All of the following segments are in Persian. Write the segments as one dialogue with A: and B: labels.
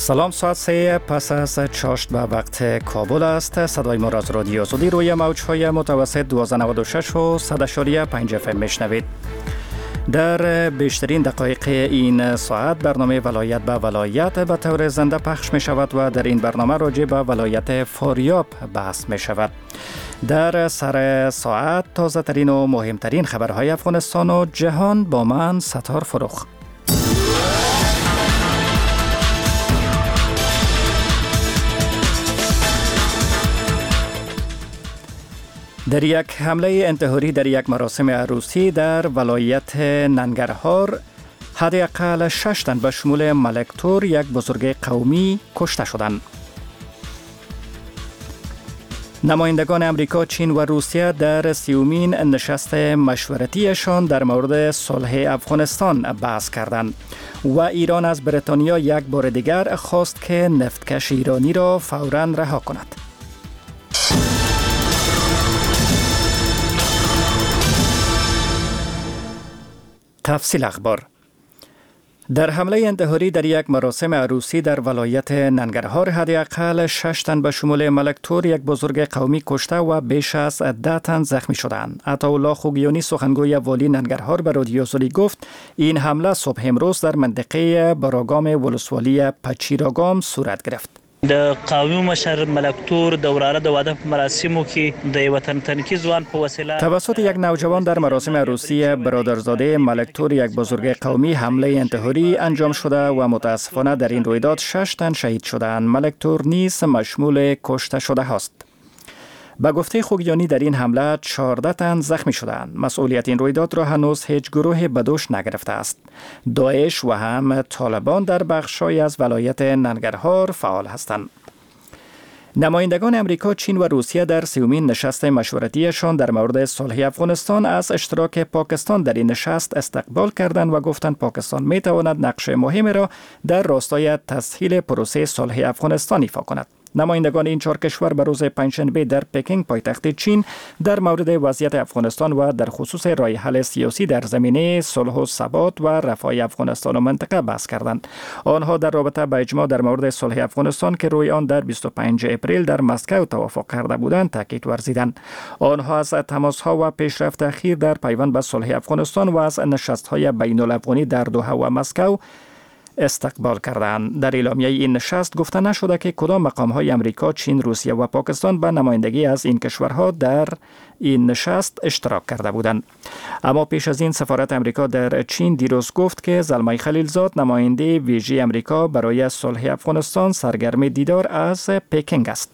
A: سلام، ساعت 3 پس از چاشت به وقت کابل است. صدای ما را از رادیو آزادی روی موج‌های متوسط 1296 و 100.5 FM میشنوید. در بیشترین دقایق این ساعت برنامه ولایت به ولایت به طور زنده پخش می شود و در این برنامه راجع به ولایت فاریاب بحث می شود. در سر ساعت تازه ترین و مهمترین خبرهای افغانستان و جهان با من ستار فروخ. در یک حمله انتحاری در یک مراسم عروسی در ولایت ننگرهار حداقل 6 تن به شمول ملک تور، یک بزرگ قومی، کشته شدند. نمایندگان امریکا، چین و روسیه در 30مین نشست مشورتیشان در مورد صلح افغانستان بحث کردند و ایران از بریتانیا یک بار دیگر خواست که نفتکش ایرانی را فوراً رها کند. تفصیل اخبار. در حمله انتحاری در یک مراسم عروسی در ولایت ننگرهار حداقل 6 تن به شمول ملک تور، یک بزرگ قومی، کشته و بیش از 10 تن زخمی شدند. عطاالله خوگیانی، سخنگوی والی ننگرهار، به رادیو آزادی گفت این حمله صبح امروز در منطقه براگام ولسوالی پچیراگام صورت گرفت.
B: د قومي مشر ملک تور د وراره د واده په مراسمو کې د وطن تنکي ځوان په وسیله
A: توسط یک نوجوان در مراسم عروسی برادرزاده ملک تور، یک بزرگ قومی، حمله انتحاری انجام شده و متاسفانه در این رویداد 6 تن شهید شدند. ملک تور نیز مشمول کشته شده است. به گفته خوگیانی در این حمله 14 تن زخمی شدند. مسئولیت این رویداد را هنوز هیچ گروه به دوش نگرفته است. داعش و هم طالبان در بخش‌های از ولایت ننگرهار فعال هستند. نمایندگان امریکا، چین و روسیه در 30مین نشست مشورتیشان در مورد صلح افغانستان از اشتراک پاکستان در این نشست استقبال کردند و گفتند پاکستان می تواند نقش مهمی را در راستای تسهیل پروسه صلح افغانستان ایفا کند. نمایندگان این 4 کشور به روز پنجشنبه در پکینگ، پایتخت چین، در مورد وضعیت افغانستان و در خصوص راه حل سیاسی در زمینه صلح و ثبات و رفاه افغانستان و منطقه بحث کردند. آنها در رابطه با اجماع در مورد صلح افغانستان که روی آن در 25 اپریل در مسکو توافق کرده بودند تاکید ورزیدند. آنها از تماس‌ها و پیشرفت اخیر در پیوند به صلح افغانستان و از نشست‌های بین‌الافغانی در دوحه و مسکو استقبال کردند. در اعلامیه این نشست گفته نشده که کدام مقام‌های امریکا، چین، روسیه و پاکستان به نمایندگی از این کشورها در این نشست اشتراک کرده بودند. اما پیش از این سفارت امریکا در چین دیروز گفت که زلمه خلیلزاد، نماینده ویژه امریکا برای صلح افغانستان، سرگرم دیدار از پکینگ است.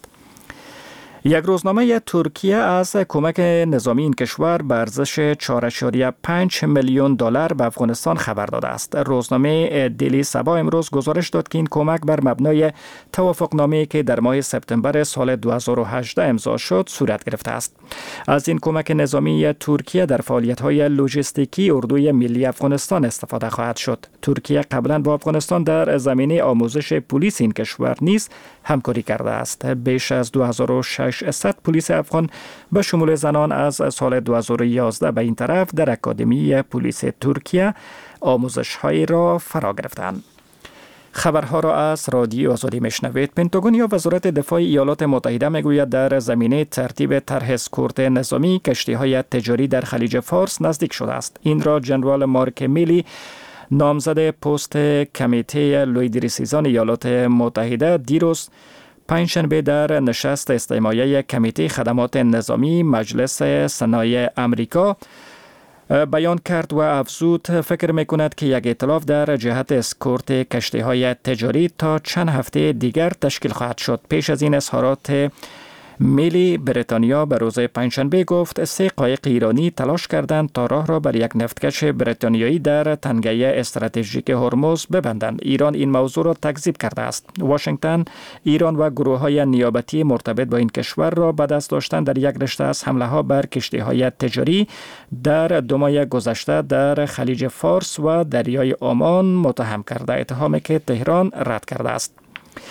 A: یک روزنامه ترکیه از کمک نظامی این کشور به ارزش 4.5 میلیون دلار به افغانستان خبر داده است. روزنامه دیلی سبا امروز گزارش داد که این کمک بر مبنای توافقنامه‌ای که در ماه سپتامبر سال 2018 امضا شد صورت گرفته است. از این کمک نظامی ترکیه در فعالیت‌های لوجستیکی اردوی ملی افغانستان استفاده خواهد شد. ترکیه قبلا با افغانستان در زمینه آموزش پلیس این کشور نیز همکاری کرده است. بیش از 2600 پلیس افغان به شمول زنان از سال 2011 به این طرف در اکادمی پلیس ترکیه آموزش‌هایی را فرا گرفتند. خبرها را از رادیو آزادی میشنوید. پنتاگون یا وزارت دفاع ایالات متحده میگوید در زمینه ترتیب طرح اسکورت نظامی کشتی‌های تجاری در خلیج فارس نزدیک شده است. این را جنرال مارک میلی، نامزد پست کمیته لویدریسیزان ایالات متحده، دیروز پنجشنبه در نشست استماعی کمیته خدمات نظامی مجلس صنایع امریکا بیان کرد و افزود فکر میکند که یک ائتلاف در جهت اسکورت کشتی‌های تجاری تا چند هفته دیگر تشکیل خواهد شد. پیش از این اظهارات میلی، بریتانیا به روز پنجشنبه گفت 3 قایق ایرانی تلاش کردند تا راه را بر یک نفتکش بریتانیایی در تنگه استراتژیک هرمز ببندند. ایران این موضوع را تکذیب کرده است. واشنگتن، ایران و گروه‌های نیابتی مرتبط با این کشور را به دست داشتن در یک رشته از حمله‌ها بر کشتی‌های تجاری در 2 ماه گذشته در خلیج فارس و دریای عمان متهم کرده، اتهامی که تهران رد کرده است.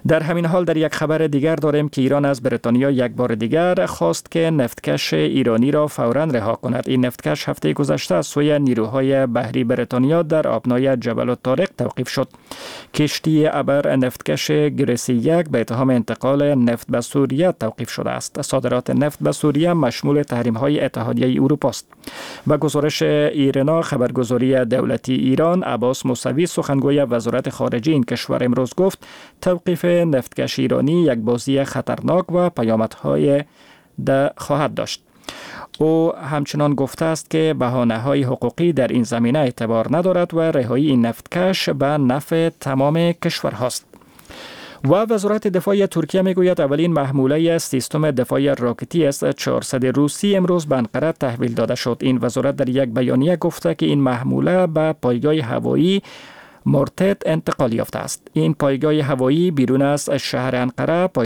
A: در همین حال در یک خبر دیگر داریم که ایران از بریتانیا یک بار دیگر خواست که نفتکش ایرانی را فوراً رها کند. این نفتکش هفته گذشته از سوی نیروهای بحری بریتانیا در آبنای جبل الطارق توقیف شد. کشتی ابر نفتکش گریسی 1 به اتهام انتقال نفت به سوریه توقیف شده است. صادرات نفت به سوریه مشمول تحریم‌های اتحادیه اروپا است. به گزارش ایرنا خبرگزاری دولتی ایران، عباس موسوی سخنگوی وزارت خارجه این کشور امروز گفت توقیف نفتکش ایرانی یک بازی خطرناک و پیامدهای خواهد داشت. او همچنان گفته است که بهانه‌های حقوقی در این زمینه اعتبار ندارد و رهایی این نفتکش به نفع تمام کشورهاست. و وزارت دفاع ترکیه میگوید اولین محموله سیستم دفاع راکتی S-400 روسی امروز به انقره تحویل داده شد. این وزارت در یک بیانیه گفته که این محموله به پایگاه هوایی مرتد انتقال یافته است. این پایگاه هوایی بیرون از شهر انقره